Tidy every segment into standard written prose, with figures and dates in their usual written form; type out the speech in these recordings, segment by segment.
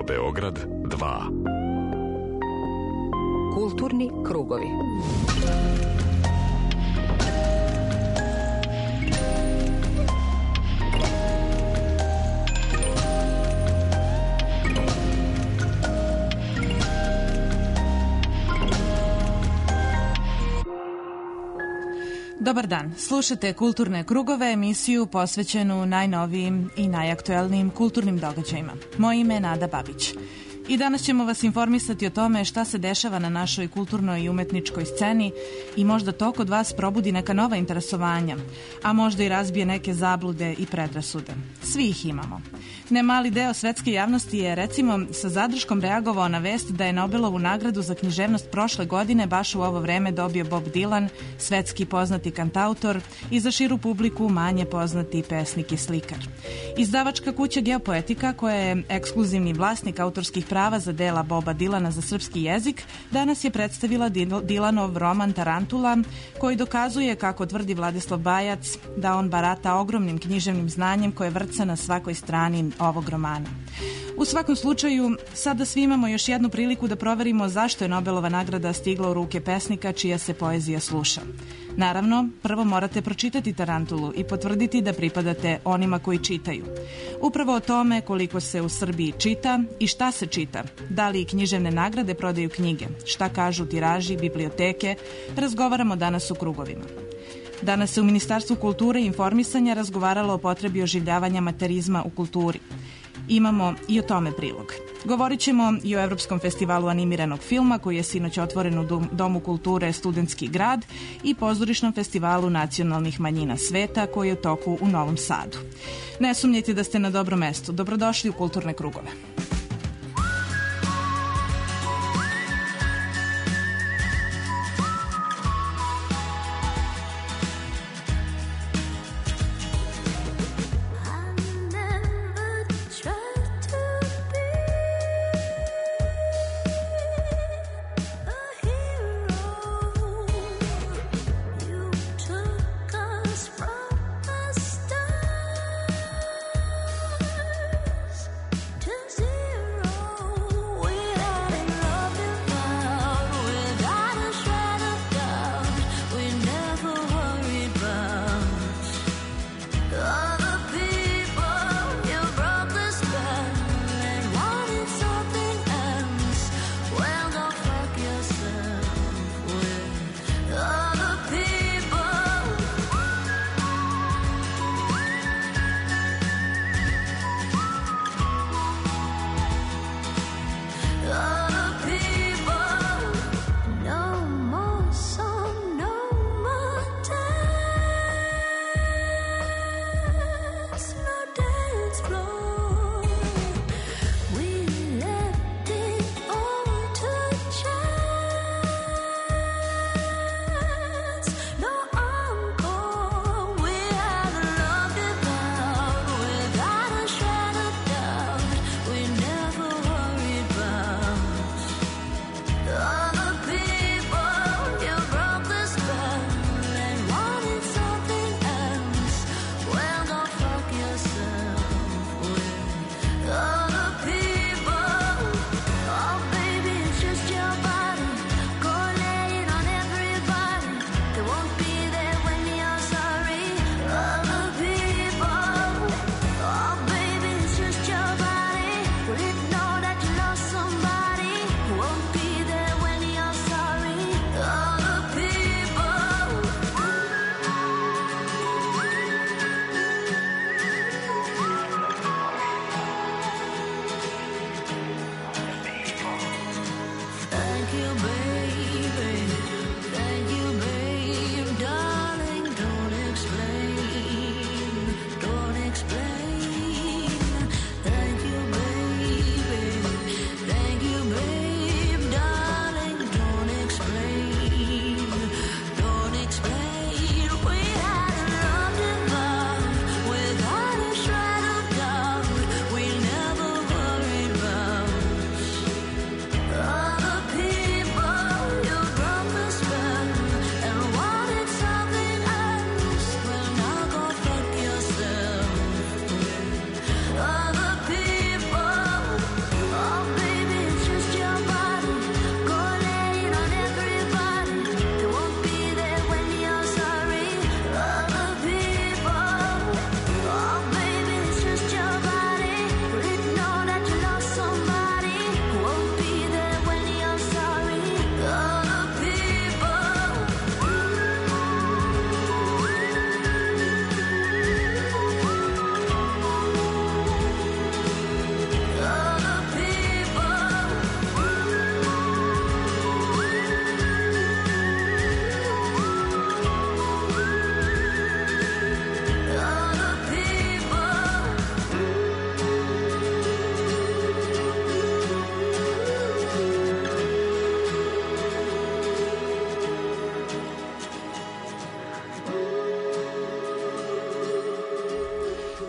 Radio Beograd 2. Kulturni krugovi. Dobar dan, slušate Kulturne krugove, emisiju posvećenu najnovijim i najaktuelnijim kulturnim događajima. Moje ime je Nada Babić. I danas ćemo vas informisati o tome šta se dešava na našoj kulturnoj i umetničkoj sceni i možda to kod vas probudi neka nova interesovanja, a možda i razbije neke zablude i predrasude. Svi ih imamo. Nemali deo svetske javnosti je, recimo, sa zadrškom reagovao na vest da je Nobelovu nagradu za književnost prošle godine baš u ovo vreme dobio Bob Dylan, svetski poznati kantautor i za širu publiku manje poznati pesnik i slikar. Izdavačka kuća Geopoetika, koja je ekskluzivni vlasnik autorskih prava za dela Boba Dylana za srpski jezik, danas je predstavila Dylanov roman Tarantula, koji dokazuje, kako tvrdi Vladislav Bajac, da on barata ogromnim književnim znanjem koje vrca na svakoj strani ovog romana. U svakom slučaju, sada svi imamo još jednu priliku da proverimo zašto je Nobelova nagrada stigla u ruke pesnika čija se poezija sluša. Naravno, prvo morate pročitati Tarantulu i potvrditi da pripadate onima koji čitaju. Upravo o tome koliko se u Srbiji čita i šta se čita, da li književne nagrade prodaju knjige, šta kažu tiraži, biblioteke, razgovaramo danas u krugovima. Danas se u Ministarstvu kulture i informisanja razgovaralo o potrebi oživljavanja amaterizma u kulturi. Imamo i o tome prilog. Govorit ćemo i o Evropskom festivalu animiranog filma koji je sinoć otvoren u Domu kulture Studentski grad i pozorišnom festivalu nacionalnih manjina sveta koji je u toku u Novom Sadu. Ne sumnjajte da ste na dobrom mestu. Dobrodošli u Kulturne krugove. Does it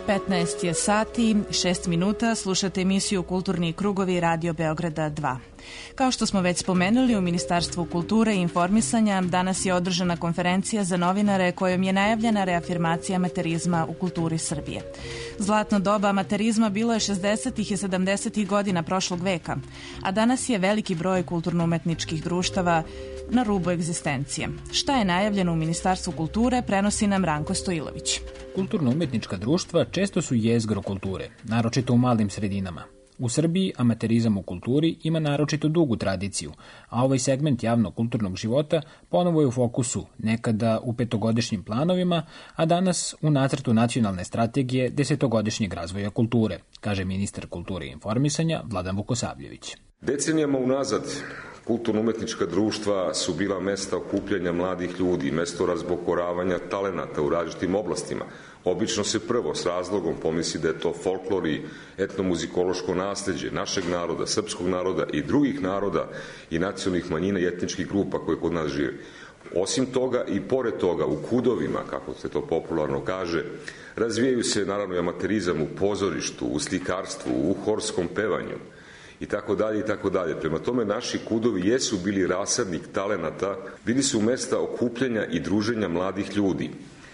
15 je sati, 6 minuta, slušate emisiju Kulturni krugovi Radio Beograda 2. Kao što smo već spomenuli, u Ministarstvu kulture i informisanja danas je održana konferencija za novinare kojom je najavljena reafirmacija amaterizma u kulturi Srbije. Zlatno doba amaterizma bilo je 60. i 70. godina prošlog veka, a danas je veliki broj kulturno-umetničkih društava na rubu egzistencije. Šta je najavljeno u Ministarstvu kulture, prenosi nam Ranko Stojilović. Kulturno-umetnička društva često su jezgro kulture, naročito u malim sredinama. U Srbiji amaterizam u kulturi ima naročito dugu tradiciju, a ovaj segment javnog kulturnog života ponovo je u fokusu, nekada u petogodišnjim planovima, a danas u nacrtu nacionalne strategije desetogodišnjeg razvoja kulture, kaže ministar kulture i informisanja Vladan Vukosavljević. Decenijama unazad kulturno-umetnička društva su bila mesta okupljanja mladih ljudi, mesto razbokoravanja talenata u različitim oblastima. Obično se prvo s razlogom pomisli da je to folklor i etnomuzikološko nasleđe našeg naroda, srpskog naroda i drugih naroda i nacionalnih manjina i etničkih grupa koje kod nas žive. Osim toga i pored toga u kudovima, kako se to popularno kaže, razvijaju se naravno i amaterizam u pozorištu, u slikarstvu, u horskom pevanju i tako dalje i tako dalje. Prema tome naši kudovi jesu bili rasadnik talenata, bili su mesta okupljanja i druženja mladih ljudi.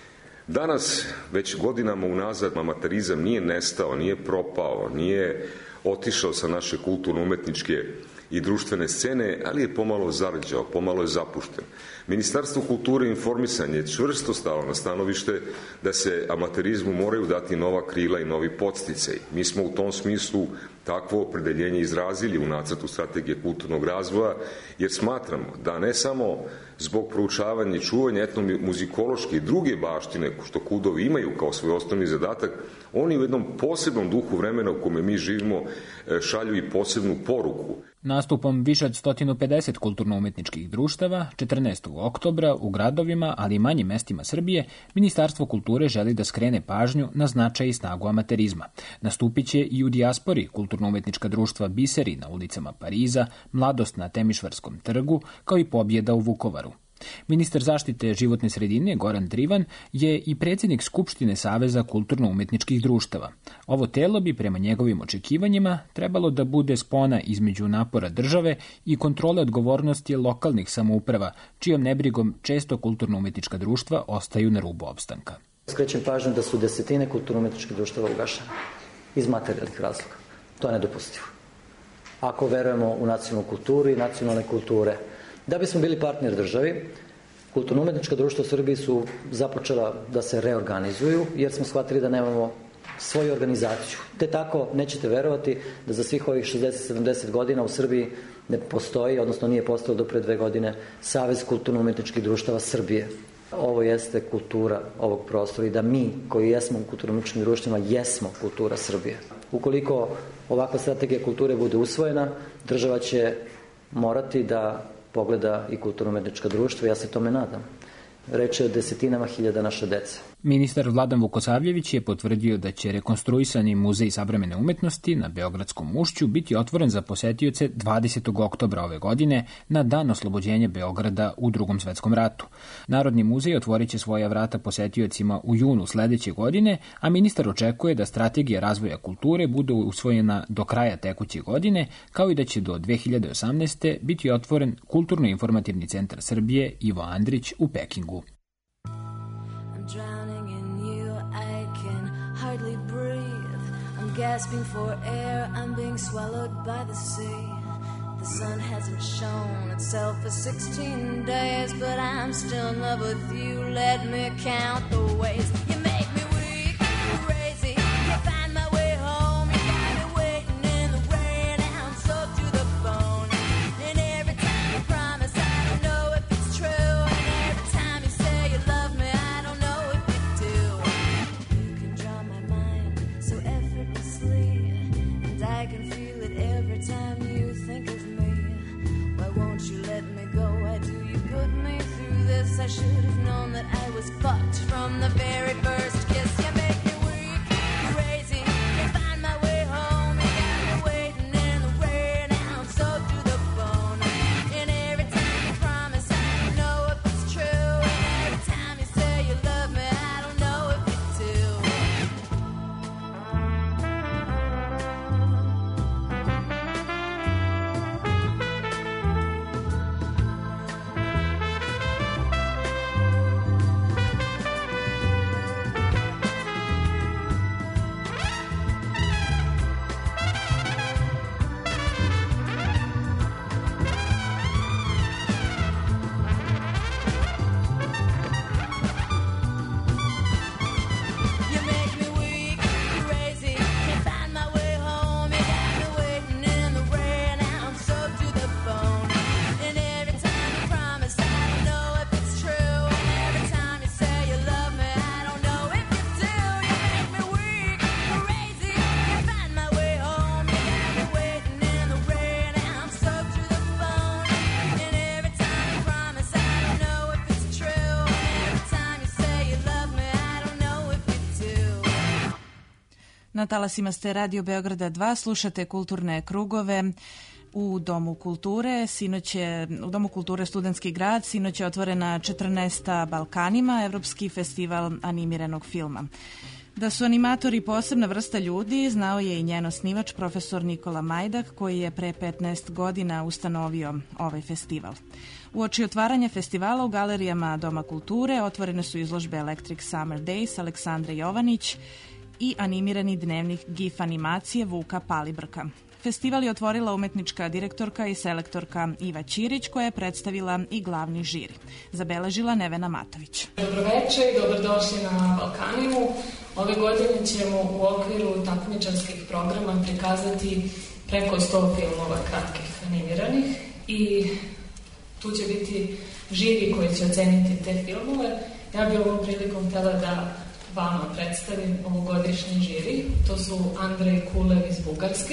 Danas, već godinama unazad, amaterizam nije nestao, nije propao, nije otišao sa naše kulturno-umetničke i društvene scene, ali je pomalo zarđao, pomalo je zapušten. Ministarstvo kulture i informisanja je čvrsto stalo na stanovište da se amaterizmu moraju dati nova krila i novi podsticaj. Mi smo u tom smislu takvo opredeljenje izrazili u nacrtu strategije kulturnog razvoja, jer smatramo da ne samo zbog proučavanja i čuvanja etnomuzikološke i druge baštine što kudovi imaju kao svoj osnovni zadatak, oni u jednom posebnom duhu vremena u kome mi živimo šalju i posebnu poruku. Nastupom više od 150 kulturno-umetničkih društava, 14. oktobra u gradovima, ali i manjim mestima Srbije, Ministarstvo kulture želi da skrene pažnju na značaj i snagu amaterizma. Nastupiće i u dijaspori kulturno-umetnička društva Biseri na ulicama Pariza, Mladost na Temišvarskom trgu, kao i Pobjeda u Vukovaru. Ministar zaštite životne sredine Goran Trivan je i predsjednik Skupštine Saveza kulturno-umetničkih društava. Ovo telo bi prema njegovim očekivanjima trebalo da bude spona između napora države i kontrole odgovornosti lokalnih samouprava, čijom nebrigom često kulturno-umetnička društva ostaju na rubu opstanka. Skrećem pažnju da su desetine kulturno-umetničkih društava ugašene iz materijalnih razloga. To je nedopustivo. Ako verujemo u nacionalnu kulturu i nacionalne kulture, da bismo bili partner državi, kulturno-umetnička društva u Srbiji su započela da se reorganizuju, jer smo shvatili da nemamo svoju organizaciju. Te tako, nećete verovati da za svih ovih 60-70 godina u Srbiji ne postoji, odnosno nije postao do pre 2 godine, Savez kulturno-umetničkih društava Srbije. Ovo jeste kultura ovog prostora i da mi koji jesmo u kulturno-umetničkim društvima jesmo kultura Srbije. Ukoliko ovakva strategija kulture bude usvojena, država će morati da pogleda i kulturno-umetnička društva, ja se tome nadam. Reč je o desetinama hiljada naše dece. Ministar Vladan Vukosavljević je potvrdio da će rekonstruisani muzej savremene umetnosti na Beogradskom ušću biti otvoren za posetioce 20. oktobra ove godine na dan oslobođenja Beograda u Drugom svetskom ratu. Narodni muzej otvorit će svoja vrata posetiocima u junu sledeće godine, a ministar očekuje da strategija razvoja kulture bude usvojena do kraja tekuće godine, kao i da će do 2018. biti otvoren Kulturno-informativni centar Srbije Ivo Andrić u Pekingu. Gasping for air, I'm being swallowed by the sea. The sun hasn't shown itself for 16 days, but I'm still in love with you. Let me count the ways you make me weak, crazy. Can't find my way home. You got me waiting in the rain. I'm soaked to the bone. And every time you promise, I don't know if it's true. And every time you say you love me, I don't know if you do. You can draw my mind so effortlessly, and I can feel it every time you think of me. Why won't you let me go? Why do you put me through this? I should have known that I was fucked from the very first kiss. You make me weak, crazy. Can't find my way home. You got me waiting in the rain. I'm soaked to the bone. And every time you promise, I don't know if it's true. And every time you say you love me, I don't know if you do. Na talasima ste Radio Beograda 2, slušate kulturne krugove u Domu kulture. U Domu kulture Studentski grad sinoć je otvorena 14. Balkanima, Evropski festival animiranog filma. Da su animatori posebna vrsta ljudi, znao je i njen osnivač, profesor Nikola Majdak, koji je pre 15 godina ustanovio ovaj festival. Uoči otvaranja festivala u galerijama Doma kulture otvorene su izložbe Electric Summer Days Aleksandre Jovanić i animirani dnevnik GIF animacije Vuka Palibrka. Festival je otvorila umetnička direktorka i selektorka Iva Ćirić, koja je predstavila i glavni žiri. Zabeležila Nevena Matović. Dobroveče i dobrodošli na Balkanimu. Ove godine ćemo u okviru takmičarskih programa prikazati preko 100 filmova kratkih animiranih i tu će biti žiri koji će oceniti te filmove. Ja bih ovom prilikom htjela da vama predstavim ovogodišnji žiri. To su Andrej Kulev iz Bugarske,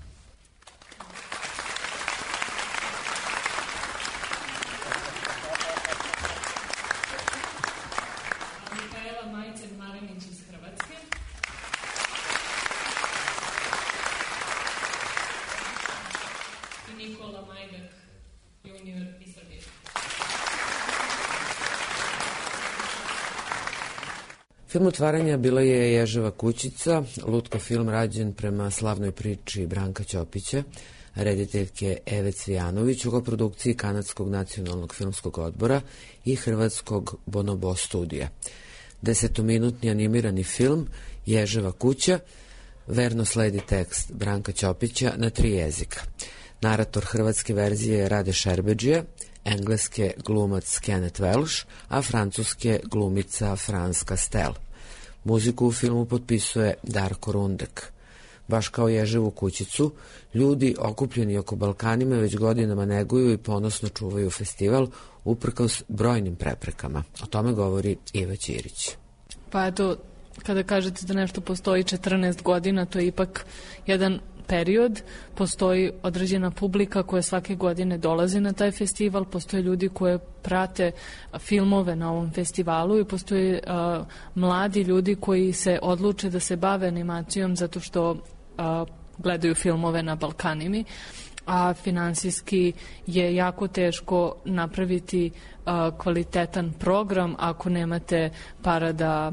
Film otvaranja bila je Ježeva kućica, lutka film rađen prema slavnoj priči Branka Ćopića, rediteljke Eve Cvijanović u koprodukciji Kanadskog nacionalnog filmskog odbora i Hrvatskog Bonobo studija. 10-minutni animirani film Ježeva kuća verno sledi tekst Branka Ćopića na 3 jezika. Narator hrvatske verzije je Rade Šerbedžija, engleske glumac Kenneth Welsh, a francuske glumica Franz Castel. Muziku u filmu potpisuje Darko Rundek. Baš kao Ježevu kućicu, ljudi okupljeni oko Balkanima već godinama neguju i ponosno čuvaju festival uprkos brojnim preprekama. O tome govori Iva Ćirić. Pa eto, kada kažete da nešto postoji 14 godina, to je ipak jedan period, postoji određena publika koja svake godine dolazi na taj festival, postoje ljudi koje prate filmove na ovom festivalu i postoje mladi ljudi koji se odluče da se bave animacijom zato što gledaju filmove na Balkanimi, a finansijski je jako teško napraviti kvalitetan program ako nemate para da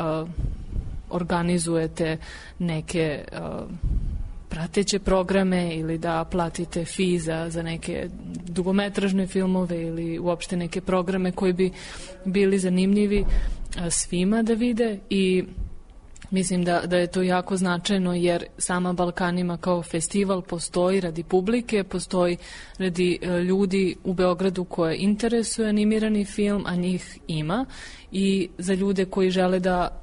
organizujete neke prateće programe ili da platite fee za neke dugometražne filmove ili uopšte neke programe koji bi bili zanimljivi svima da vide i mislim da je to jako značajno jer sama Balkanima kao festival postoji radi publike, postoji radi ljudi u Beogradu koje interesuje animirani film, a njih ima i za ljude koji žele da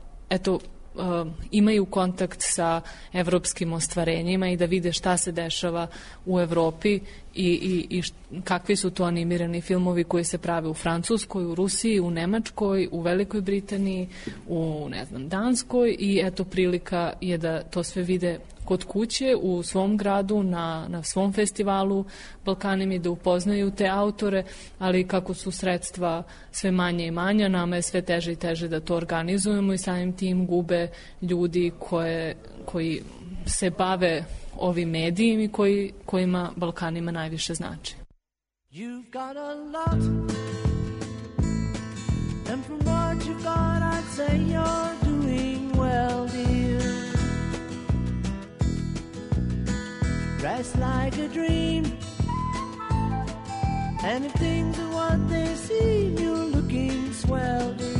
imaju kontakt sa evropskim ostvarenjima i da vide šta se dešava u Evropi i kakvi su to animirani filmovi koji se prave u Francuskoj, u Rusiji, u Nemačkoj, u Velikoj Britaniji, u Danskoj i eto prilika je da to sve vide kod kuće u svom gradu, na svom festivalu Balkanimi, da upoznaju te autore, ali kako su sredstva sve manje i manje, nama je sve teže i teže da to organizujemo i samim tim gube ljudi koji se bave ovim medijima i kojima Balkanima najviše znači. You've got a lot and from what you've got I'd say you're doing well, dear. Dressed like a dream, and if things are what they seem, you're looking swell, dear.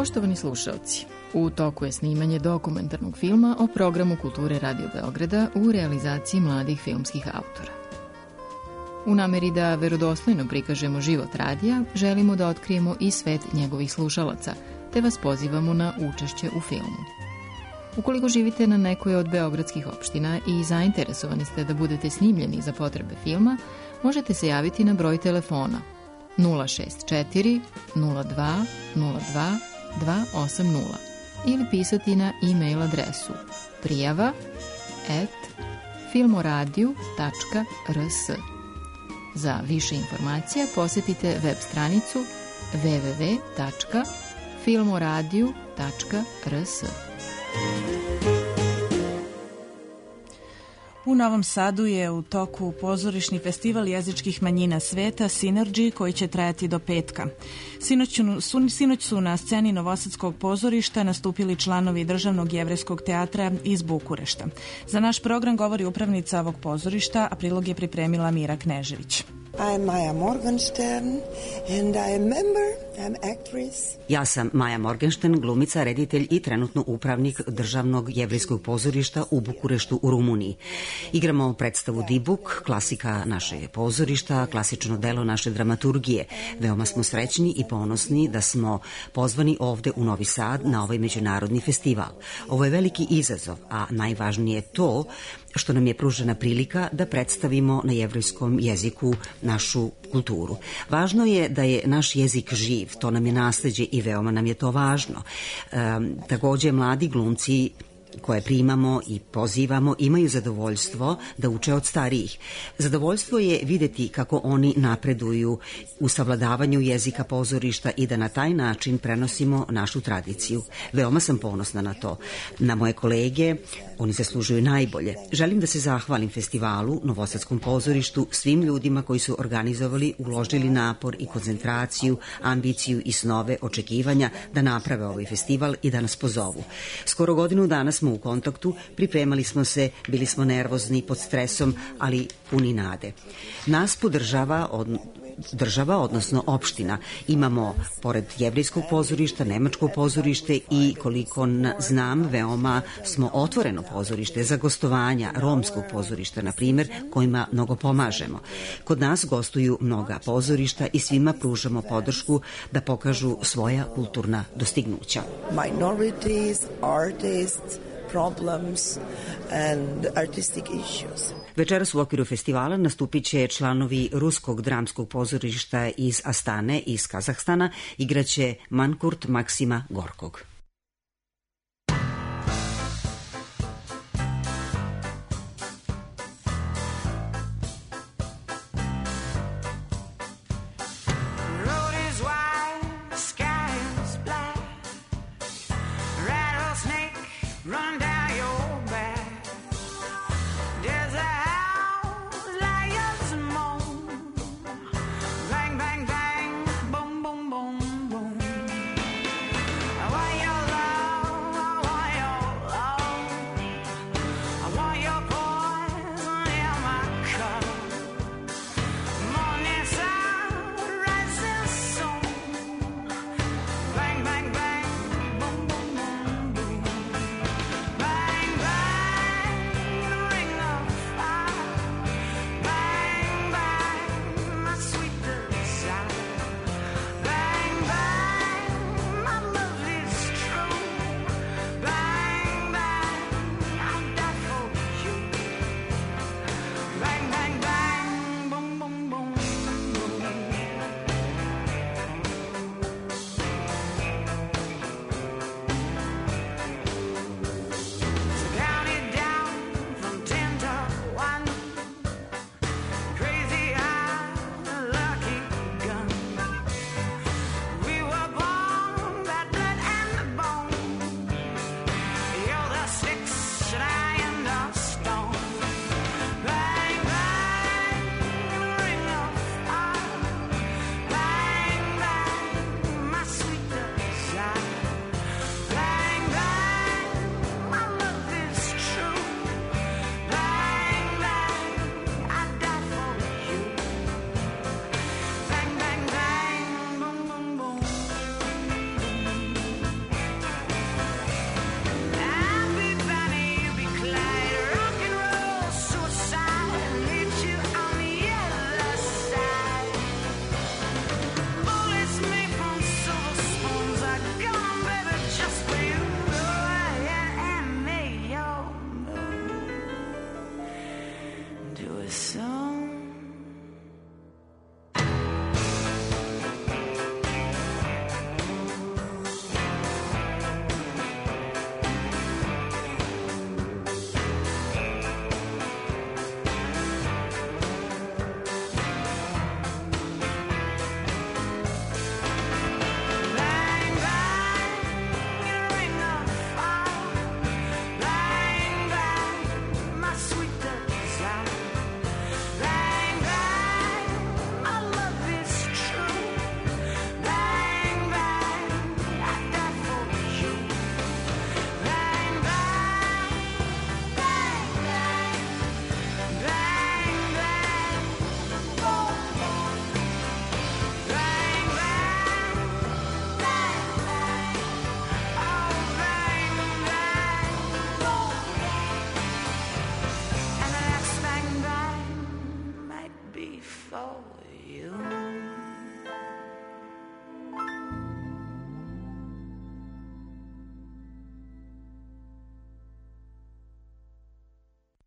Poštovani slušaoci, u toku je snimanje dokumentarnog filma o programu Kulture Radio Beograda u realizaciji mladih filmskih autora. U nameri da verodostojno prikažemo život radija, želimo da otkrijemo i svet njegovih slušalaca, te vas pozivamo na učešće u filmu. Ukoliko živite na nekoj od beogradskih opština i zainteresovani ste da budete snimljeni za potrebe filma, možete se javiti na broj telefona 064 02 02 280 ili pisati na e-mail adresu prijava@filmoradio.rs. Za više informacija posjetite web stranicu www.filmoradio.rs. U Novom Sadu je u toku pozorišni festival jezičkih manjina sveta Synergy koji će trajati do petka. Sinoć su na sceni Novosadskog pozorišta nastupili članovi Državnog jevrejskog teatra iz Bukurešta. Za naš program govori upravnica ovog pozorišta, a prilog je pripremila Mira Knežević. I'm Maja Morgenstern and I'm member, I'm actress. Ja sam Maja Morgenstern, glumica, reditelj i trenutno upravnik Državnog jevrejskog pozorišta u Bukureštu u Rumuniji. Igramo predstavu Dibuk, klasika naše pozorišta, klasično delo naše dramaturgije. Veoma smo srećni i ponosni da smo pozvani ovde u Novi Sad na ovaj međunarodni festival. Ovo je veliki izazov, a najvažnije je to što nam je pružena prilika da predstavimo na jevrejskom jeziku našu kulturu. Važno je da je naš jezik živ, to nam je nasleđe i veoma nam je to važno. Takođe, mladi glumci koje primamo i pozivamo imaju zadovoljstvo da uče od starijih. Zadovoljstvo je videti kako oni napreduju u savladavanju jezika pozorišta i da na taj način prenosimo našu tradiciju. Veoma sam ponosna na to. Na moje kolege, oni zaslužuju najbolje. Želim da se zahvalim festivalu, Novosadskom pozorištu, svim ljudima koji su organizovali, uložili napor i koncentraciju, ambiciju i snove, očekivanja da naprave ovaj festival i da nas pozovu. Skoro godinu dana smo u kontaktu, pripremali smo se, bili smo nervozni, pod stresom, ali puni nade. Nas podržava država, odnosno opština. Imamo, pored jevrejskog pozorišta, nemačko pozorište i, koliko znam, veoma smo otvoreno pozorište za gostovanja romskog pozorišta, na primjer, kojima mnogo pomažemo. Kod nas gostuju mnoga pozorišta i svima pružamo podršku da pokažu svoja kulturna dostignuća. Minorities, artists, problems and artistic issues. Večeras u okviru festivala nastupit će članovi Ruskog dramskog pozorišta iz Astane iz Kazahstana, igraće Mankurt Maksima Gorkog. Why you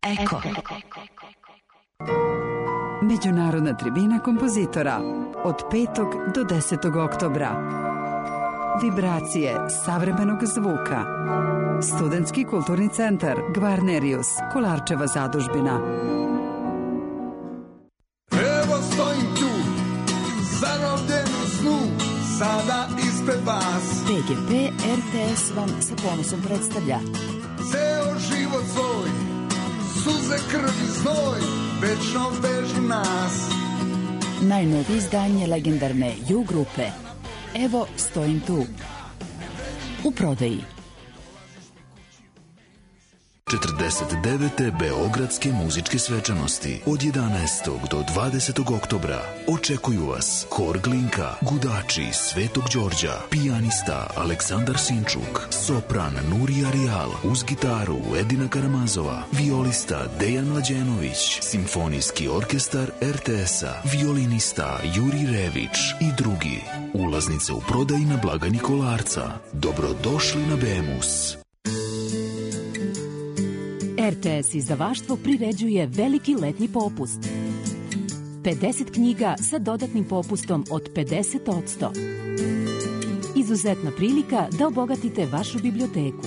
Eko. Međunarodna tribina kompozitora od 5. do 10. oktobra. Vibracije savremenog zvuka. Studentski kulturni centar Gvarnerius, Kolarčeva zadužbina. Evo stojim tu, zarobljen u snu, sada ispred vas. PGP RTS vam sa ponosom predstavlja Ceo život svoj, suze, krv i znoj, večno vežu nas. najnovije izdanje legendarne U grupe. Evo stojim tu. U prodaji. 49. Beogradske muzičke svečanosti od 11. do 20. oktobra. Očekuju vas Hor Glinka, Gudači Svetog Đorđa, pijanista Aleksandar Sinčuk, sopran Nurija Rijal, uz gitaru Edina Karamazova, violista Dejan Mlađenović, simfonijski orkestar RTS-a, violinista Juri Rević i drugi. Ulaznice u prodaji na blagajni Kolarca. Dobrodošli na Bemus. RTS izdavaštvo priređuje veliki letnji popust. 50 knjiga sa dodatnim popustom od 50%. Izuzetna prilika da obogatite vašu biblioteku.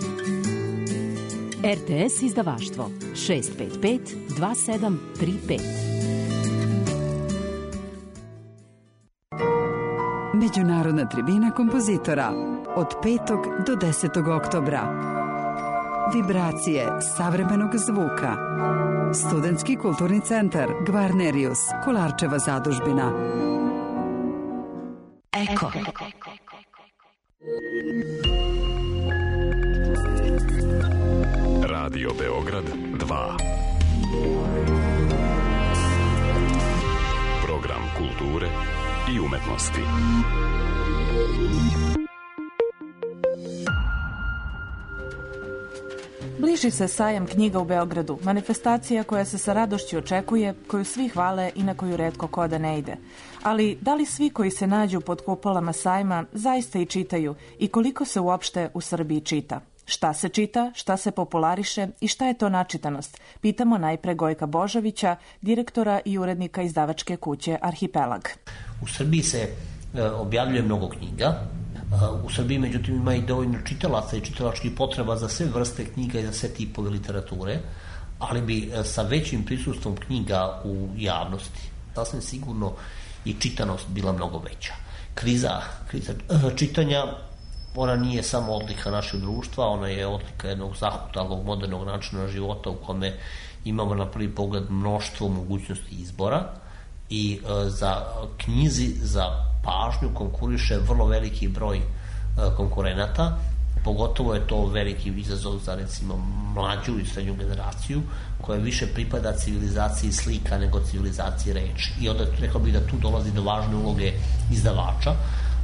RTS izdavaštvo 655 2735. Međunarodna tribina kompozitora od 5. do 10. oktobra. Vibracije savremenog zvuka. Studentski kulturni centar Gvarnerius, Kolarčeva zadužbina. Eko. Radio Beograd 2. Program kulture i umetnosti. Bliži se sajam knjiga u Beogradu, manifestacija koja se sa radošću očekuje, koju svi hvale i na koju retko ko da ne ide. Ali da li svi koji se nađu pod kupolama sajma zaista i čitaju i koliko se uopšte u Srbiji čita? Šta se čita, šta se populariše i šta je to načitanost? Pitamo najpre Gojka Božovića, direktora i urednika izdavačke kuće Arhipelag. U Srbiji se objavljuje mnogo knjiga. U Srbiji, međutim, ima i dovoljno čitalaca i čitalačkih potreba za sve vrste knjiga i za sve tipove literature, ali bi sa većim prisustvom knjiga u javnosti sasvim sigurno i čitanost bila mnogo veća. Kriza čitanja, ona nije samo odlika našeg društva, ona je odlika jednog zahutalog modernog načina života u kome imamo na prvi pogled mnoštvo mogućnosti izbora i za knjizi, za pažnju konkuriše vrlo veliki broj konkurenata, pogotovo je to veliki izazov za recimo mlađu i srednju generaciju koja više pripada civilizaciji slika nego civilizaciji reči. I onda rekao bih da tu dolazi do važne uloge izdavača,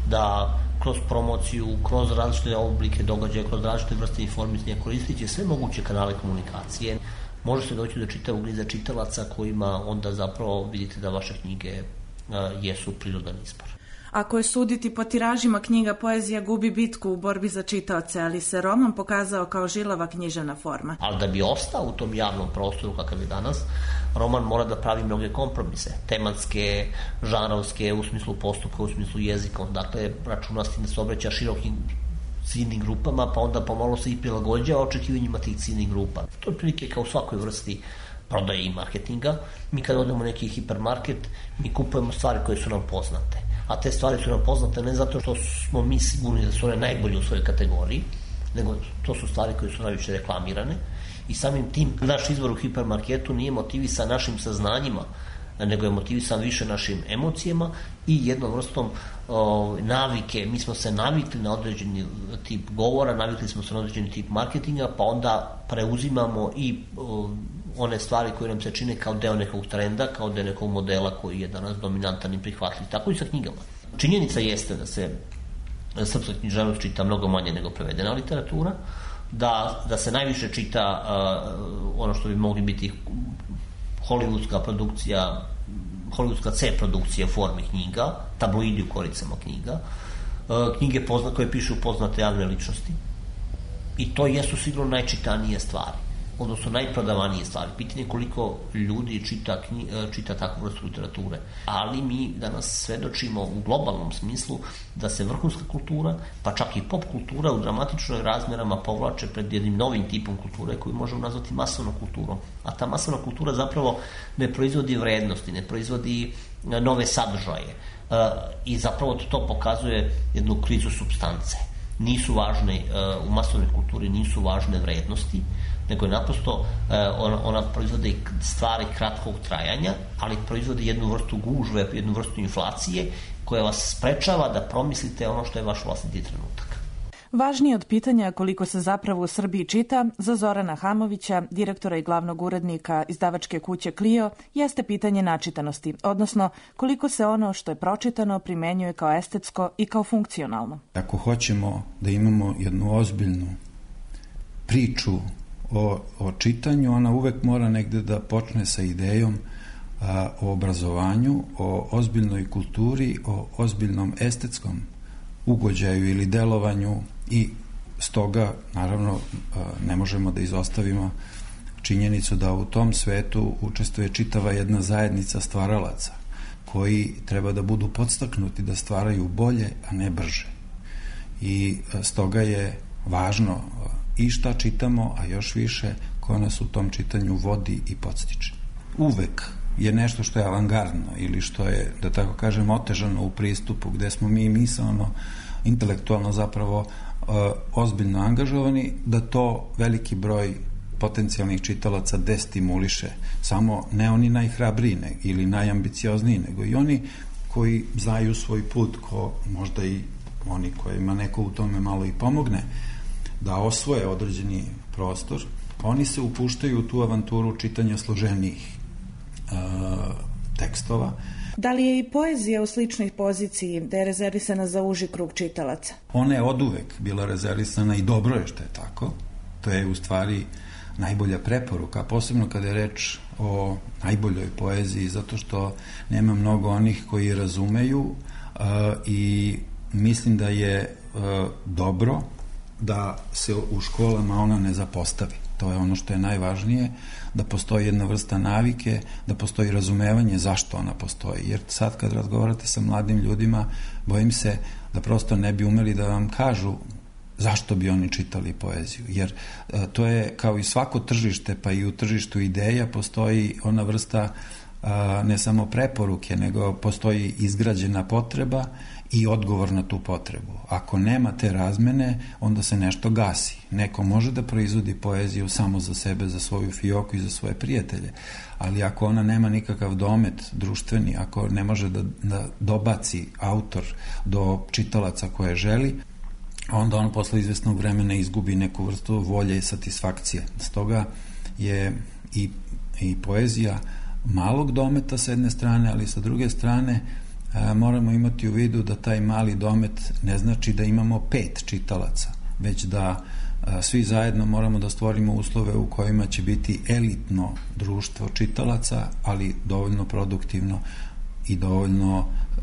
da kroz promociju, kroz različite oblike događaja, kroz različite vrste informisanja koristiće sve moguće kanale komunikacije. Može se doći do čitavog niza čitalaca kojima onda zapravo vidite da vaše knjige jesu prirodan izbor. Ako je suditi po tiražima knjiga, poezija gubi bitku u borbi za čitaoce, ali se roman pokazao kao žilava književna forma. Ali da bi ostao u tom javnom prostoru kakav je danas, roman mora da pravi mnoge kompromise, tematske, žanrovske, u smislu postupka, u smislu jezika. Dakle, računa s tim da se obraća širokim ciljnim grupama, pa onda pomalo se i prilagođava očekivanjima tih ciljnih grupa. To je prilike kao u svakoj vrsti prodaje i marketinga. Mi kad odemo u neki hipermarket, mi kupujemo stvari koje su nam poznate. A te stvari su nam poznate ne zato što smo mi sigurni da su one najbolje u svojoj kategoriji, nego to su stvari koje su najviše reklamirane i samim tim naš izbor u hipermarketu nije motivisan našim saznanjima, nego je motivisan više našim emocijama i jednom vrstom navike. Mi smo se navikli na određeni tip govora, navikli smo se na određeni tip marketinga, pa onda preuzimamo i one stvari koje nam se čine kao deo nekog trenda, kao deo nekog modela koji je danas dominantan i prihvatljiv. Tako i sa knjigama. Činjenica jeste da se srpska književnost čita mnogo manje nego prevedena literatura, da se najviše čita ono što bi mogli biti hollywoodska produkcija, hollywoodska C produkcija u formi knjiga, tabloidi u koricama knjiga, knjige koje pišu poznate javne ličnosti. I to jesu sigurno najčitanije stvari. odnosno najprodavanije stvari. Pitanje koliko ljudi čita takvu vrstu literature. Ali mi danas svedočimo u globalnom smislu da se vrhunska kultura, pa čak i pop kultura u dramatičnoj razmerama povlače pred jednim novim tipom kulture koju možemo nazvati masovnom kulturom. A ta masovna kultura zapravo ne proizvodi vrednosti, ne proizvodi nove sadržaje. I zapravo to pokazuje jednu krizu supstance. Nisu važne, u masovnoj kulturi nisu važne vrednosti, nego je naprosto ona proizvode stvari kratkog trajanja, ali proizvode jednu vrstu gužve, jednu vrstu inflacije koja vas sprečava da promislite ono što je vaš vlastiti trenutak. Važnije od pitanja koliko se zapravo u Srbiji čita, za Zorana Hamovića, direktora i glavnog urednika izdavačke kuće Clio, jeste pitanje načitanosti, odnosno koliko se ono što je pročitano primenjuje kao estetsko i kao funkcionalno. Ako hoćemo da imamo jednu ozbiljnu priču o čitanju, ona uvek mora negde da počne sa idejom o obrazovanju, o ozbiljnoj kulturi, o ozbiljnom estetskom ugođaju ili delovanju i stoga, naravno, ne možemo da izostavimo činjenicu da u tom svetu učestvuje čitava jedna zajednica stvaralaca koji treba da budu podstaknuti da stvaraju bolje, a ne brže. I stoga je važno i šta čitamo, a još više ko nas u tom čitanju vodi i podstiče. Uvek je nešto što je avangardno ili što je, da tako kažem, otežano u pristupu, gde smo mi misalno, intelektualno zapravo ozbiljno angažovani, da to veliki broj potencijalnih čitalaca destimuliše. Samo ne oni najhrabriji ili najambiciozniji, nego i oni koji znaju svoj put, ko možda i oni kojima neko u tome malo i pomogne, da osvoje određeni prostor, oni se upuštaju u tu avanturu čitanja složenijih tekstova. Da li je i poezija u sličnoj poziciji, da je rezervisana za uži krug čitalaca? Ona je oduvek bila rezervisana i dobro je što je tako. To je u stvari najbolja preporuka, posebno kada je reč o najboljoj poeziji, zato što nema mnogo onih koji je razumeju i mislim da je dobro da se u školama ona ne zapostavi. To je ono što je najvažnije, da postoji jedna vrsta navike, da postoji razumevanje zašto ona postoji. Jer sad kad razgovarate sa mladim ljudima, bojim se da prosto ne bi umeli da vam kažu zašto bi oni čitali poeziju. Jer to je kao i svako tržište, pa i u tržištu ideja postoji ona vrsta ne samo preporuke, nego postoji izgrađena potreba i odgovor na tu potrebu. Ako nema te razmene, onda se nešto gasi. Neko može da proizvodi poeziju samo za sebe, za svoju fioku i za svoje prijatelje, ali ako ona nema nikakav domet društveni, ako ne može da dobaci autor do čitalaca koje želi, onda on posle izvesnog vremena izgubi neku vrstu volje i satisfakcije. Stoga je i poezija malog dometa sa jedne strane, ali sa druge strane moramo imati u vidu da taj mali domet ne znači da imamo 5 čitalaca, već da svi zajedno moramo da stvorimo uslove u kojima će biti elitno društvo čitalaca, ali dovoljno produktivno i dovoljno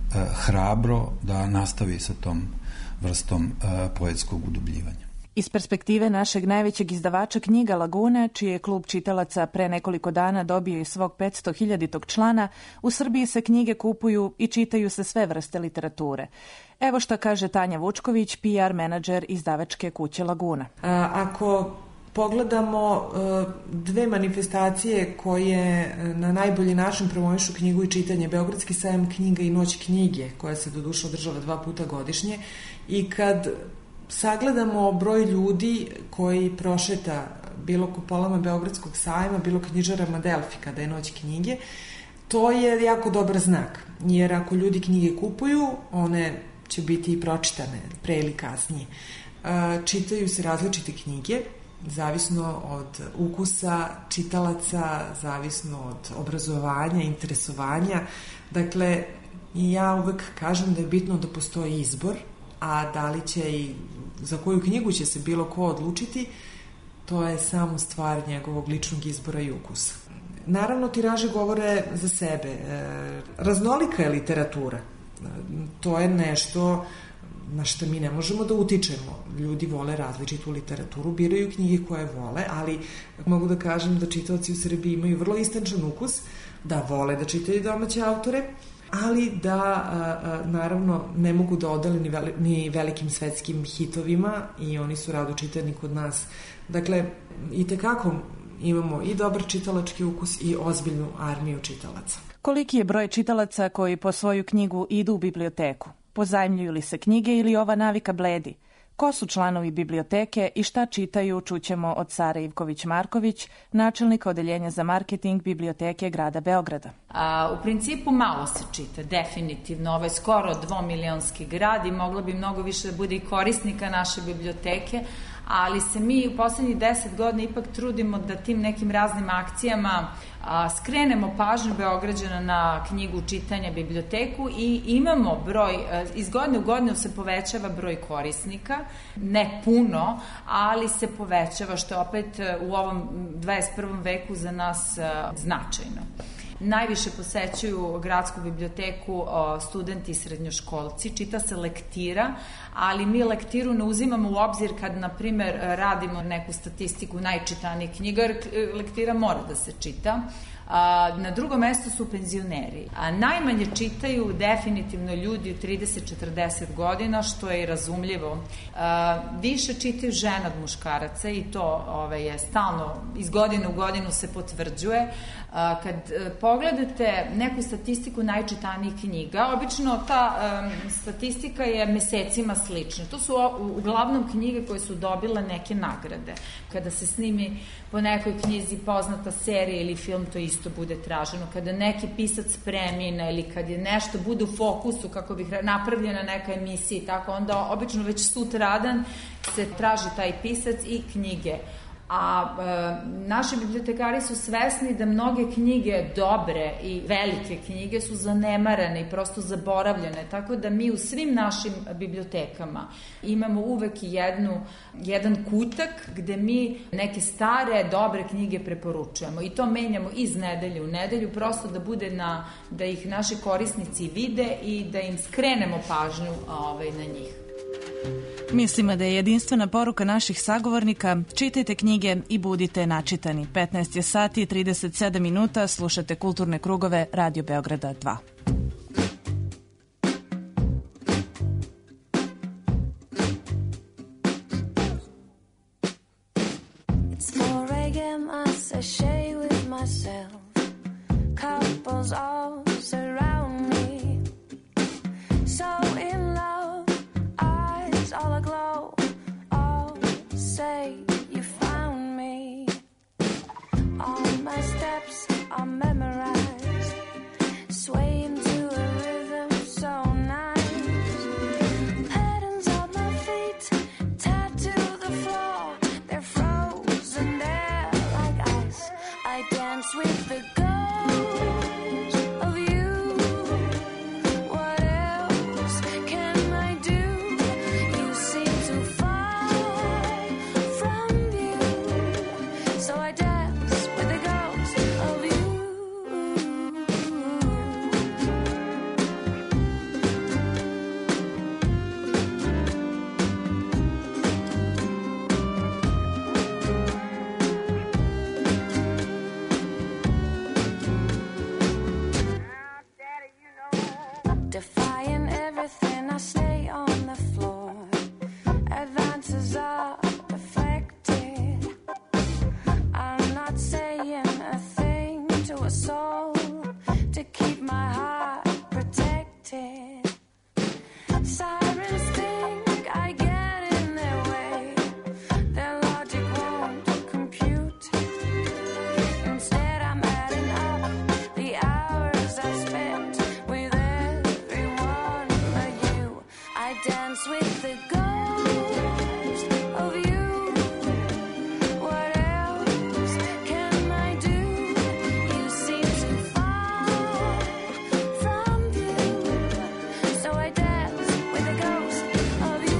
hrabro da nastavi sa tom vrstom poetskog udubljivanja. Iz perspektive našeg najvećeg izdavača knjiga Laguna, čiji je klub čitalaca pre nekoliko dana dobio i svog 500.000. člana, u Srbiji se knjige kupuju i čitaju se sve vrste literature. Evo šta kaže Tanja Vučković, PR menadžer izdavačke kuće Laguna. Ako pogledamo dve manifestacije koje na najbolji način promovišu knjigu i čitanje, Beogradski sajam knjiga i Noć knjige, koja se doduše održava 2 puta godišnje, i kad sagledamo broj ljudi koji prošeta bilo kupolama Beogradskog sajma, bilo knjižarama Delfi kada je Noć knjige, to je jako dobar znak, jer ako ljudi knjige kupuju, one će biti i pročitane pre ili kasnije. Čitaju se različite knjige, zavisno od ukusa čitalaca, zavisno od obrazovanja, interesovanja. Dakle, ja uvek kažem da je bitno da postoji izbor, a da li će i za koju knjigu će se bilo ko odlučiti, to je samo stvar njegovog ličnog izbora i ukusa. Naravno, tiraže govore za sebe. Raznolika je literatura. To je nešto na što mi ne možemo da utičemo. Ljudi vole različitu literaturu, biraju knjige koje vole, ali mogu da kažem da čitaoci u Srbiji imaju vrlo istančan ukus, da vole da čitaju domaće autore, ali da naravno ne mogu da odale ni velikim svetskim hitovima i oni su rado čitani kod nas. Dakle, itekako imamo i dobar čitalački ukus i ozbiljnu armiju čitalaca. Koliki je broj čitalaca koji po svoju knjigu idu u biblioteku? Pozajmljuju li se knjige ili ova navika bledi? Ko su članovi biblioteke i šta čitaju, čućemo od Sare Ivković-Marković, načelnika Odeljenja za marketing Biblioteke grada Beograda. U principu malo se čita, definitivno. Ovo je skoro 2-milionski grad i moglo bi mnogo više da bude i korisnika naše biblioteke, ali se mi u poslednjih 10 godina ipak trudimo da tim nekim raznim akcijama skrenemo pažnju Beograđana na knjigu čitanja, biblioteku i imamo broj, iz godine u godinu se povećava broj korisnika, ne puno, ali se povećava, što je opet u ovom 21. veku za nas značajno. Najviše posećuju gradsku biblioteku studenti i srednjoškolci, čita se lektira, ali mi lektiru ne uzimamo u obzir kad, na primer, radimo neku statistiku najčitanijih knjiga, jer lektira mora da se čita. Na drugom mestu su penzioneri. Najmanje čitaju definitivno ljudi u 30-40 godina, što je i razumljivo. Više čitaju žena od muškaraca i to je stalno, iz godine u godinu se potvrđuje. Kad pogledate neku statistiku najčitanijih knjiga, obično ta statistika je mesecima slična. To su uglavnom knjige koje su dobile neke nagrade. Kada se snimi po nekoj knjizi poznata serija ili film, to isto bude traženo. Kada neki pisac premine ili kad je nešto bude u fokusu, kako bih napravljena neka emisija i tako, onda obično već sutradan se traži taj pisac i knjige. A naši bibliotekari su svesni da mnoge knjige dobre i velike knjige su zanemarene i prosto zaboravljene, tako da mi u svim našim bibliotekama imamo uvek jedan kutak gde mi neke stare, dobre knjige preporučujemo i to menjamo iz nedelje u nedelju, prosto da bude da ih naši korisnici vide i da im skrenemo pažnju na njih. Mislimo da je jedinstvena poruka naših sagovornika: čitajte knjige i budite načitani. 15 je sati i 37 minuta, slušate Kulturne krugove Radio Beograda 2. It's 4 a.m. I sashay with myself. Couples all surround me. So in love, all aglow, all say you found me. All my steps are memorized, swaying to a rhythm so nice. Patterns on my feet tattoo the floor, they're frozen there like ice. I dance with the ghost of you. What else can I do? So I dance with the ghost of you. Defying everything, I stay on the floor. Advances are deflected. I'm not saying a thing to a soul to keep my heart protected. Sirens think I get in their way. Their logic won't compute. Instead, I'm adding up the hours I spent with everyone but you. I dance with the ghost of you. What else can I do? You seem too far from view. So I dance with the ghost of you.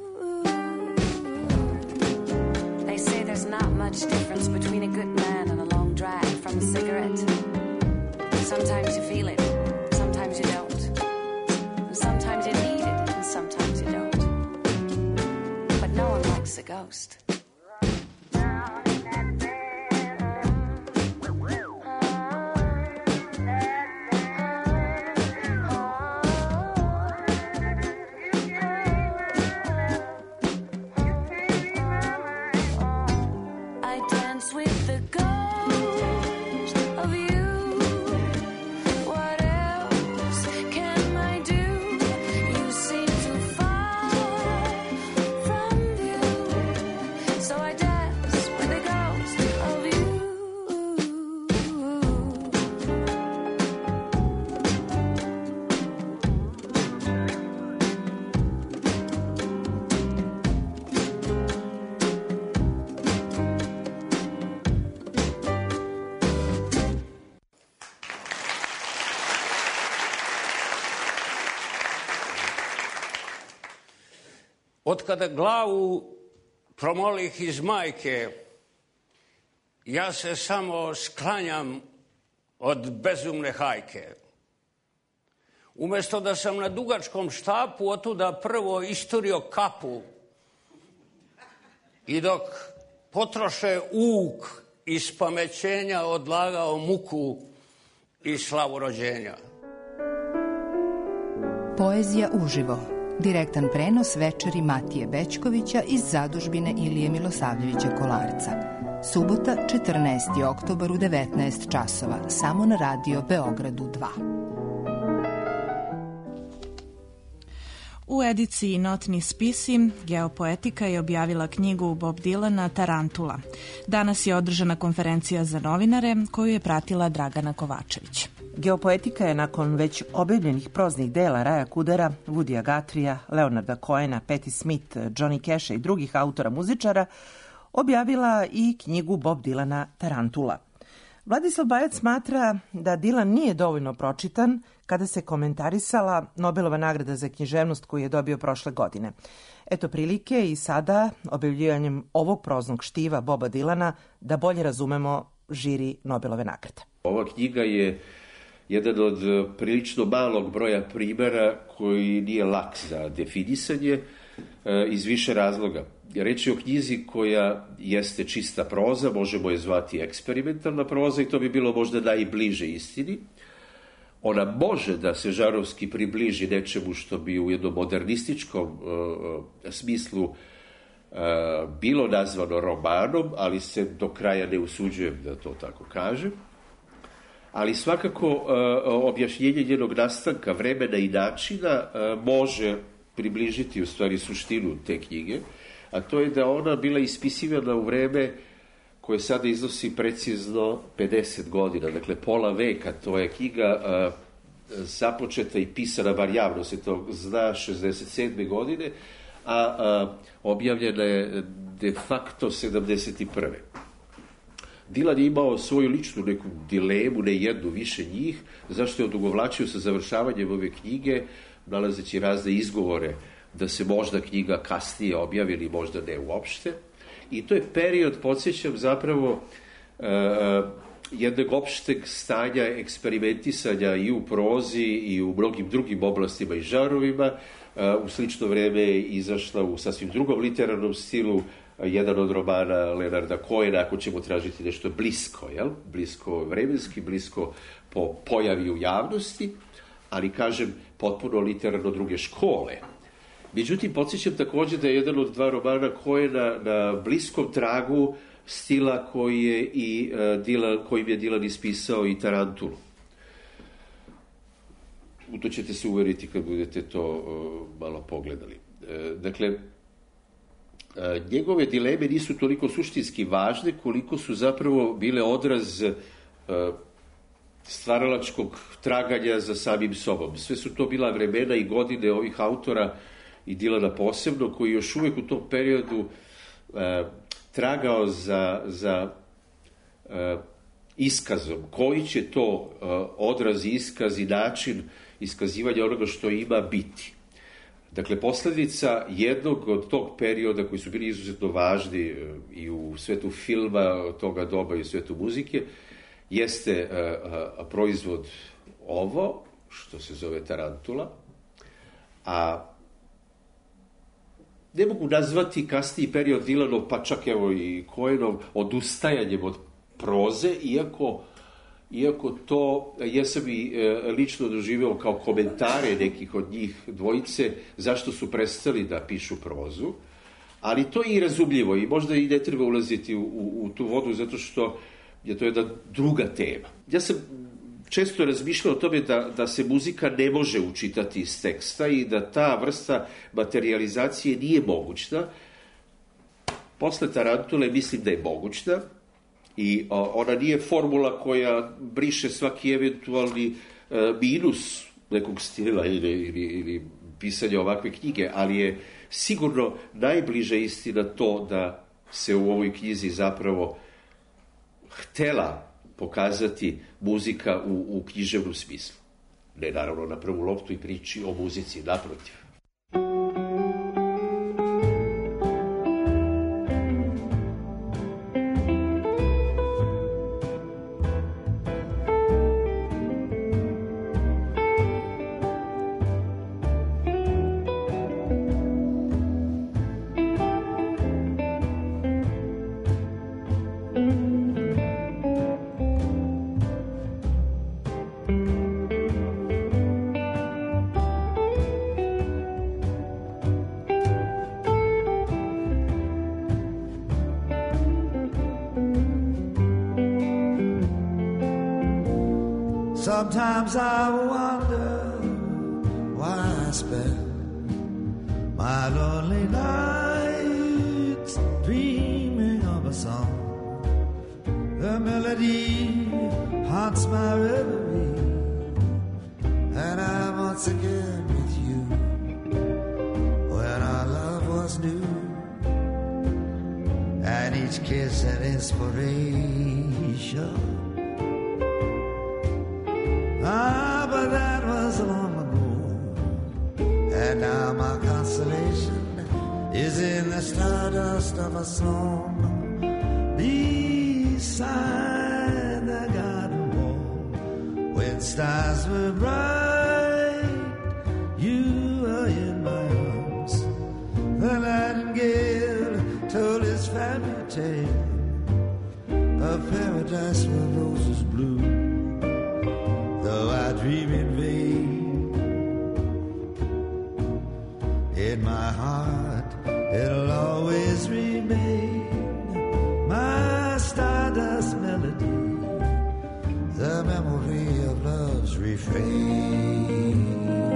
They say there's not much difference between a good man and a long drag from a cigarette. Sometimes you feel it, sometimes you don't. Sometimes you need it, and sometimes you don't. a ghost. Od kada glavu promolih iz majke, ja se samo sklanjam od bezumne hajke. Umesto da sam na dugačkom štapu otuda prvo isturio kapu i dok potroše uk iz pamećenja odlagao muku i slavu rođenja. Poezija uživo. Direktan prenos večeri Matije Bećkovića iz zadužbine Ilije Milosavljevića Kolarca. Subota, 14. oktobar u 19 časova, samo na Radio Beogradu 2. U ediciji Notni spisi Geopoetika je objavila knjigu Bob Dylana Tarantula. Danas je održana konferencija za novinare koju je pratila Dragana Kovačević. Geopoetika je nakon već objavljenih proznih dela Raja Kudera, Woodya Guthrieja, Leonarda Cohena, Patti Smith, Johnny Casha i drugih autora muzičara objavila i knjigu Bob Dylana Tarantula. Vladislav Bajac smatra da Dylan nije dovoljno pročitan kada se komentarisala Nobelova nagrada za književnost koju je dobio prošle godine. Eto prilike i sada objavljivanjem ovog proznog štiva Boba Dylana da bolje razumemo žiri Nobelove nagrade. Ova knjiga je jedan od prilično malog broja primjera koji nije lak za definisanje iz više razloga. Reč je o knjizi koja jeste čista proza, možemo je zvati eksperimentalna proza i to bi bilo možda najbliže istini. Ona može da se žarovski približi nečemu što bi u jednom modernističkom smislu bilo nazvano romanom, ali se do kraja ne usuđujem da to tako kažem. Ali svakako objašnjenje njenog nastanka, vremena i načina može približiti u stvari suštinu te knjige, a to je da ona bila ispisivana u vreme koje sada iznosi precizno 50 godina, dakle pola veka. To je knjiga započeta i pisana, bar javno se to zna, 67. godine, a objavljena je de facto 71. Dylan je imao svoju ličnu neku dilemu, ne jednu, više njih, zašto je odugovlačio sa završavanjem ove knjige, nalazeći razne izgovore da se možda knjiga kasnije objavi ili možda ne uopšte. I to je period, podsjećam, zapravo jednog opšteg stanja eksperimentisanja i u prozi i u mnogim drugim oblastima i žanrovima. U slično vreme je izašla u sasvim drugom literarnom stilu jedan od romana Leonarda Cohena, ako ćemo tražiti nešto blisko, blisko vremenski, blisko po pojavi u javnosti, ali kažem potpuno literarno druge škole. Međutim, podsjećam također da je jedan od dva romana Cohena na bliskom tragu stila kojim je Dylan ispisao i Tarantulu. U to ćete se uveriti kad budete to malo pogledali. Dakle, njegove dileme nisu toliko suštinski važne koliko su zapravo bile odraz stvaralačkog traganja za samim sobom. Sve su to bila vremena i godine ovih autora i Dylana posebno, koji još uvijek u tom periodu tragao za iskazom. Koji će to odraz, iskaz i način iskazivanja onoga što ima biti. Dakle, posljedica jednog od tog perioda koji su bili izuzetno važni i u svetu filma toga doba i u svetu muzike jeste proizvod ovo, što se zove Tarantula, a ne mogu nazvati kasniji period Dylanov, pa čak evo i Cohenov, odustajanjem od proze, iako to jesam i lično doživeo kao komentare nekih od njih dvojice zašto su prestali da pišu prozu, ali to je i razumljivo i možda i ne treba ulaziti u tu vodu zato što je to jedna druga tema. Ja sam često razmišljao o tome da se muzika ne može učitati iz teksta i da ta vrsta materializacije nije mogućna. Posle Tarantule mislim da je mogućna i ona nije formula koja briše svaki eventualni minus nekog stila ili pisanja ovakve knjige, ali je sigurno najbliža istina to da se u ovoj knjizi zapravo htela pokazati muzika u književnom smislu. Ne naravno na prvu loptu i priči o muzici, naprotiv. Sometimes I wonder why I spend my lonely nights dreaming of a song. The melody haunts my reverie, and I'm once again with you when our love was new, and each kiss an inspiration. But that was long ago, and now my consolation is in the stardust of a song beside the garden wall. When stars were bright, you were in my arms. The nightingale told his family tale of paradise where roses bloom. Though I dream in vain, in my heart it'll always remain my stardust melody, the memory of love's refrain.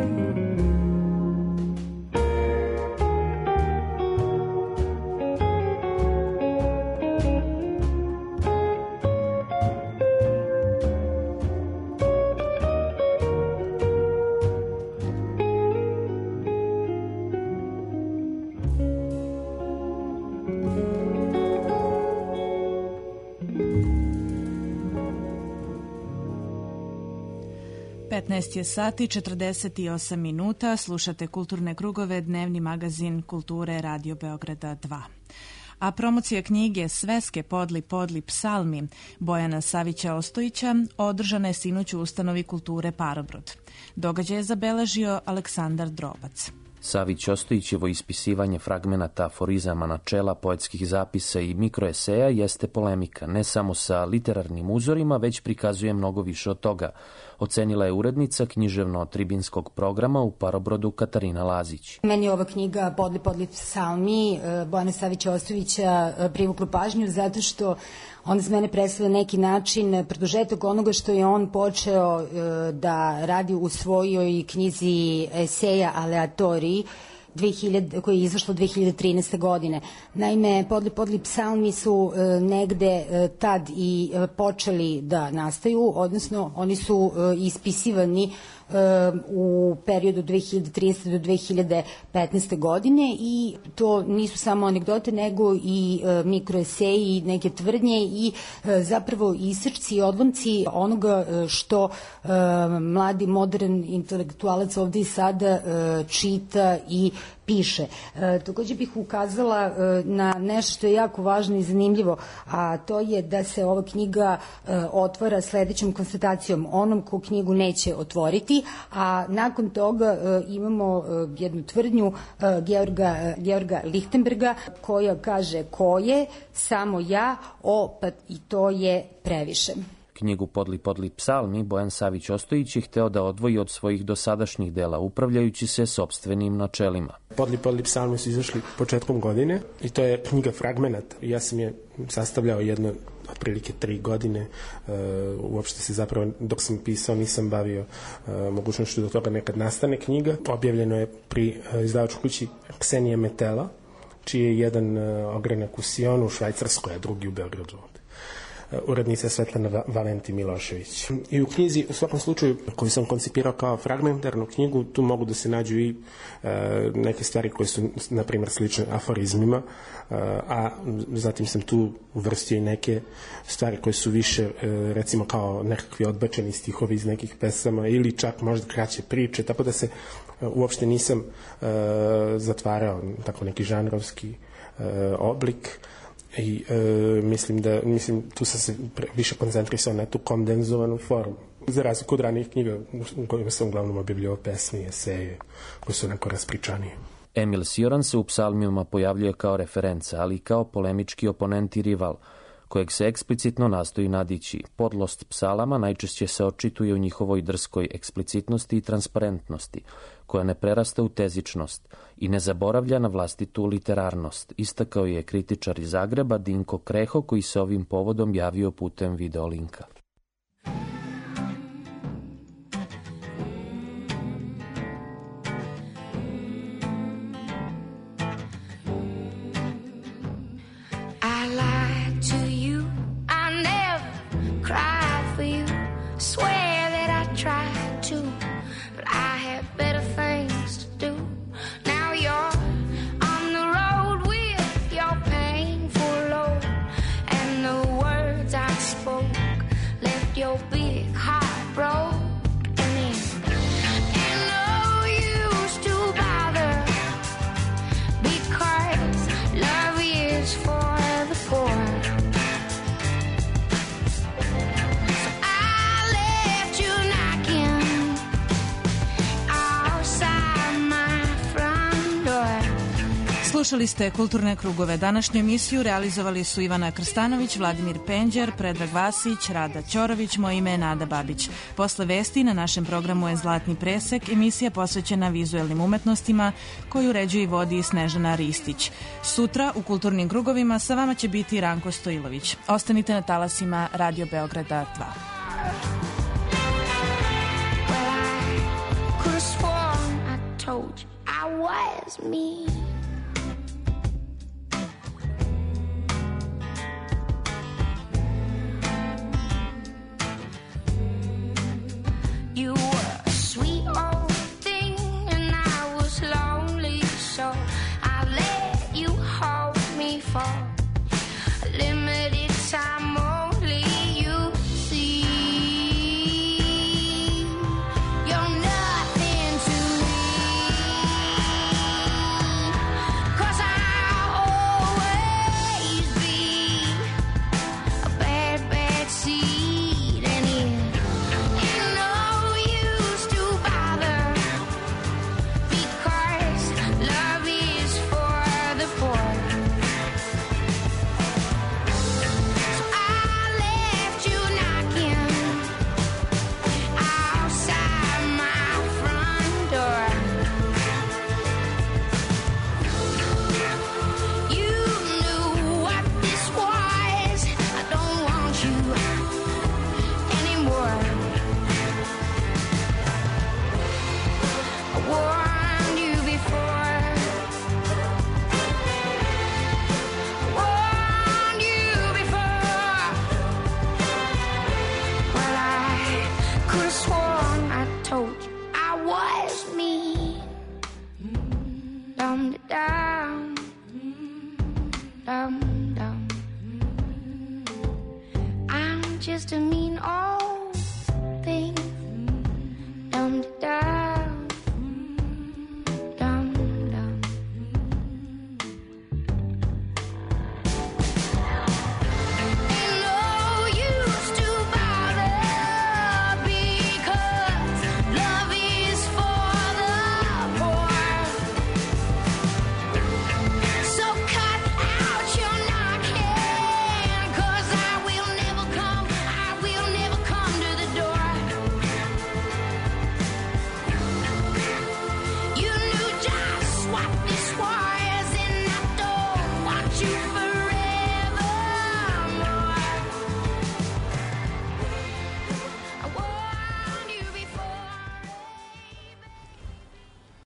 sati 48 minuta, slušate Kulturne krugove, dnevni magazin Kulture Radio Beograda 2. A promocija knjige Sveske podli psalmi Bojana Savića Ostojića održana je sinoć u ustanovi kulture Parobrod. Događaj je zabeležio Aleksandar Drobac. Savić Ostojićevo ispisivanje fragmenata, aforizama, načela, poetskih zapisa i mikroeseja jeste polemika, ne samo sa literarnim uzorima, već prikazuje mnogo više od toga, ocenila je urednica književno-tribinskog programa u Parobrodu Katarina Lazić. Meni je ova knjiga Podli psalmi Bojana Savića Ostojića privukla pažnju zato što on za mene predstavlja neki način produžetak onoga što je on počeo da radi u svojoj knjizi eseja Aleatoriji, koji je izašlo 2013. godine. Naime, Podli psalmi su negde tad i počeli da nastaju, odnosno oni su ispisivani u periodu 2013. do 2015. godine i to nisu samo anegdote nego i mikroeseji, neke tvrdnje i zapravo isečci i odlomci onoga što mladi modern intelektualac ovde i sada čita i piše. Takođe bih ukazala na nešto što je jako važno i zanimljivo, a to je da se ova knjiga otvara sledećom konstatacijom: onom ko knjigu neće otvoriti biti, a nakon toga imamo jednu tvrdnju Georga Lichtenberga koja kaže ko je, samo ja, pa i to je previše. Knjigu Podli psalmi Bojan Savić Ostojić je hteo da odvoji od svojih dosadašnjih dela, upravljajući se sopstvenim načelima. Podli psalmi su izašli početkom godine i to je knjiga fragmenata. Ja sam je sastavljao jedno otprilike 3 godine. Uopšte se zapravo, dok sam pisao, nisam bavio mogućnošću da toga nekad nastane knjiga. Objavljeno je pri izdavačkoj kući Ksenija Metela, čiji je jedan ogranak u Sionu u Švajcarskoj, a drugi u Beogradu. Urednica Svetlana Valenti Milošević. I u knjizi, u svakom slučaju, koju sam koncipirao kao fragmentarnu knjigu, tu mogu da se nađu i neke stvari koje su, na primjer, slične aforizmima, a zatim sam tu uvrstio i neke stvari koje su više, recimo, kao nekakvi odbačeni stihovi iz nekih pesama ili čak možda kraće priče, tako da se uopšte nisam zatvarao tako neki žanrovski oblik. I mislim tu sam se više koncentrisao na tu kondenzovanu formu. Za razliku od ranijih knjiga u kojima sam uglavnom objavljivao pesme i eseje koje su neko raspričanije. Emil Cioran se u psalmima pojavljuje kao referenca, ali i kao polemički oponent i rival, kojeg se eksplicitno nastoji nadići. Podlost psalama najčešće se očituje u njihovoj drskoj eksplicitnosti i transparentnosti, koja ne prerasta u tezičnost i ne zaboravlja na vlastitu literarnost, istakao je kritičar iz Zagreba Dinko Kreho, koji se ovim povodom javio putem videolinka. Slušali ste Kulturne krugove. Današnju emisiju realizovali su Ivana Krstanović, Vladimir Penđer, Predrag Vasić, Rada Ćorović, moje ime je Nada Babić. Posle vesti na našem programu je Zlatni presek, emisija posvećena vizuelnim umetnostima koju uređuje i vodi Snežana Ristić. Sutra u Kulturnim krugovima sa vama će biti Ranko Stojilović. Ostanite na talasima Radio Beograda 2. You were a sweet old thing and I was lonely, so I let you hold me for a limited time only. You see, you're nothing to me, 'cause I'll always be a bad, bad seed, and ain't no use to bother, because love is for the poor. So I left you knocking outside my front door. You knew what this was. I don't want you anymore. I warned you before. I warned you before. Well, I could have sworn I told you I was mean. Dum dum, dum dum. I'm just a mean old